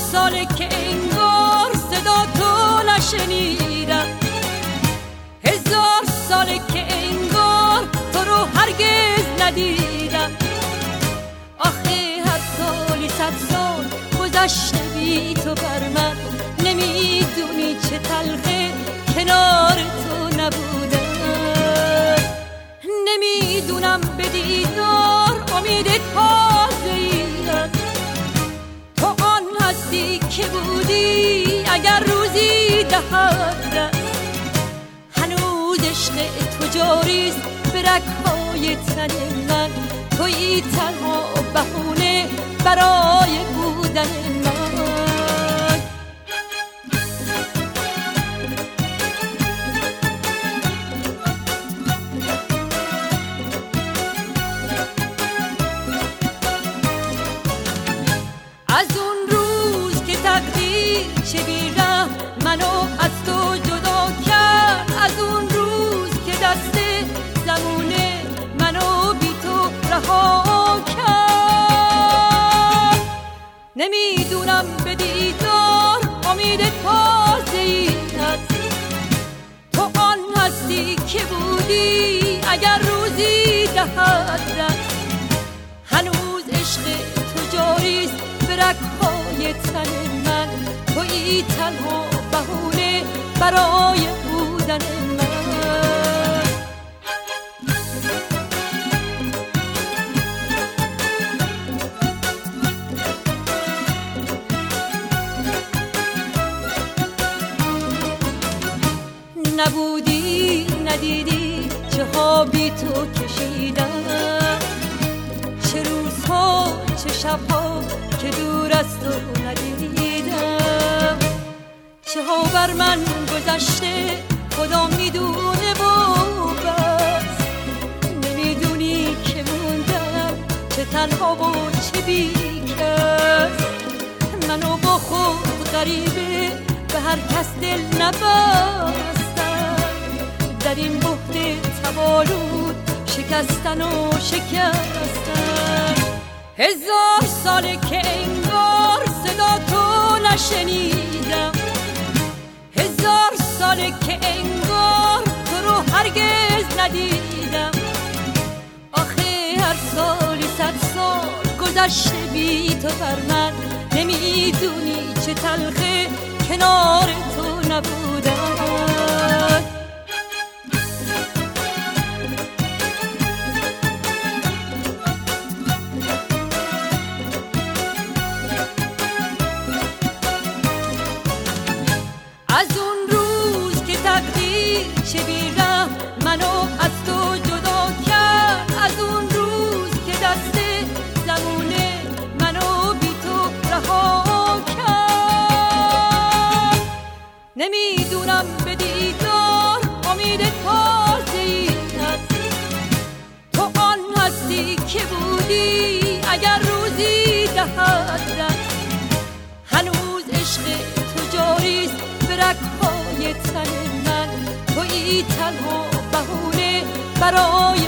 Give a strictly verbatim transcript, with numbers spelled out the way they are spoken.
ساله که انگار صدا تو نشنیدم، هزار ساله که انگار تو رو هرگز ندیدم. آخه هر سالی صد سال گذشته بی تو بر من، نمیدونی چه تلخه کنار تو نبودم. نمیدونم به دیدار امید تازه‌ای است، تو آن هستی که بودی اگر روزی دهد دست. هنوز عشق تو جاریست به رگ‌های تن من، تویی تنها بهونه برای بودن من. از اون روز که تقدیر چه بی‌رحم منو از تو جدا کرد، از اون روز که دست زمونه منو بی تو رها کرد. نمیدونم به دیدار امید تازه‌ای هست، تو آن هستی که بودی اگر روزی دهد دست. هنوز عشق تو جاریست به رگ‌های تن من، تویی تنها بهونه برای بودن من. نبودی ندیدی چه ها بی تو کشیدم، چه روزها چه شبها که دور از تو ندیدم. چه ها بر من گذشته خدا میدونه و بس، نمیدونی که موندم چه تنها و چه بیکس. منو با خود غریبه به هر کس دل نبستم، در این بحت تبالود شکستن و شکستن. هزار ساله که انگار صدا تو نشنیدم، هزار ساله که انگار تو رو هرگز ندیدم. آخه هر سالی صد سال گذشته بی تو بر من، نمیدونی چه تلخه کنار تو نبودم. از اون روز که تقدیر چه بی‌رحم منو از تو جدا کرد، از اون روز که دست زمونه منو بی تو رها کرد. نمیدونم به دیدار امید تازه‌ای هست، تو آن هستی که بودی اگر روزی دهد دست. هنوز عشق تو جاریست به رگ‌های تن من، تویی تنها بهونه برای